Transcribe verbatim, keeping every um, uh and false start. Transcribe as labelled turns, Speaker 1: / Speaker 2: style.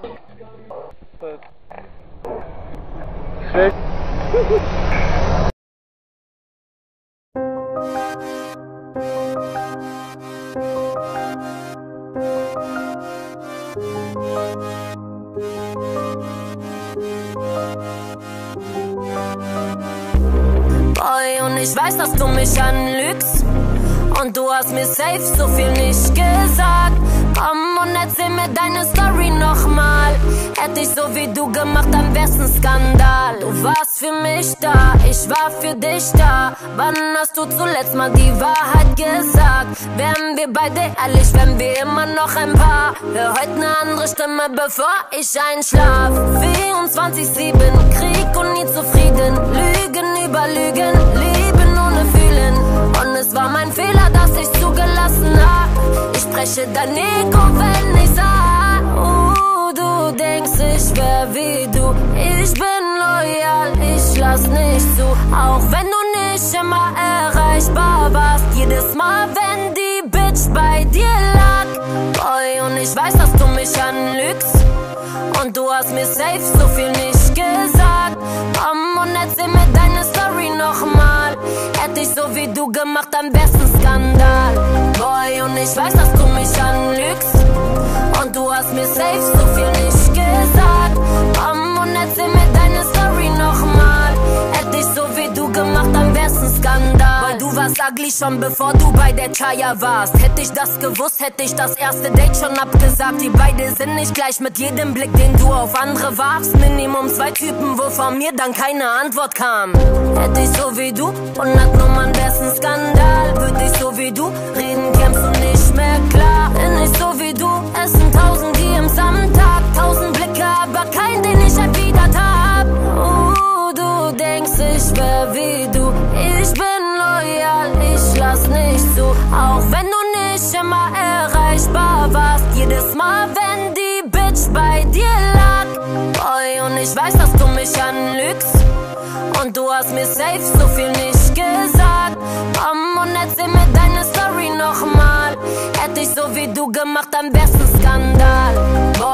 Speaker 1: Schlecht.
Speaker 2: Boy, und ich weiß, dass du mich anlügst. Und du hast mir safe so viel nicht gesagt. Komm und erzähl mir deine Story nochmal. Hätte ich so wie du gemacht, dann wär's ein Skandal. Du warst für mich da, ich war für dich da. Wann hast du zuletzt mal die Wahrheit gesagt? Wären wir beide ehrlich, wären wir immer noch ein Paar. Hör heute ne andere Stimme, bevor ich einschlaf. vierundzwanzig sieben, Krieg und nie zufrieden. Lügen über Lügen, Leben ohne Fühlen. Und es war mein Fehler, dass ich zugelassen hab. Ich spreche dein Ego, wenn ich sag, uh, du denkst, ich wär wie du. Ich bin loyal, ich lass nicht zu. Auch wenn du nicht immer erreichbar warst. Jedes Mal, wenn die Bitch bei dir lag. Boy, und ich weiß, dass du mich anlügst. Und du hast mir safe so viel nicht gesagt. Komm und erzähl mir deine Story nochmal. Hätte ich so wie du gemacht, dann wär's ein Skandal. Boy, und ich weiß, dass du mich anlügst. Und du hast mir safe so viel nicht gesagt. Komm und erzähl mir deine Story nochmal. Hätte ich so wie du gemacht, dann wär's ein Skandal. Weil du warst ugly schon bevor du bei der Chaya warst. Hätte ich das gewusst, hätte ich das erste Date schon abgesagt. Die beide sind nicht gleich mit jedem Blick, den du auf andere warfst. Minimum zwei Typen, wo von mir dann keine Antwort kam. Hätte ich so wie du hundert Nummern, wär's ein Skandal. Würde ich so wie du reden, kämpfst du nicht mehr klar. Bin ich so wie du, essen tausend D Ms am Tag. Tausend Blicke, aber kein, den ich erwidert hab. Uh, du denkst, ich wär wie du. Ich bin loyal, ich lass nicht zu. Auch wenn du nicht immer erreichbar warst. Jedes Mal, wenn die Bitch bei dir lag. Boy, und ich weiß, dass du mich anlügst. Und du hast mir safe so viel nicht gesagt. Komm und erzähl mir deine Story nochmal. Hätte ich so wie du gemacht, dann wär's ein Skandal. Boy,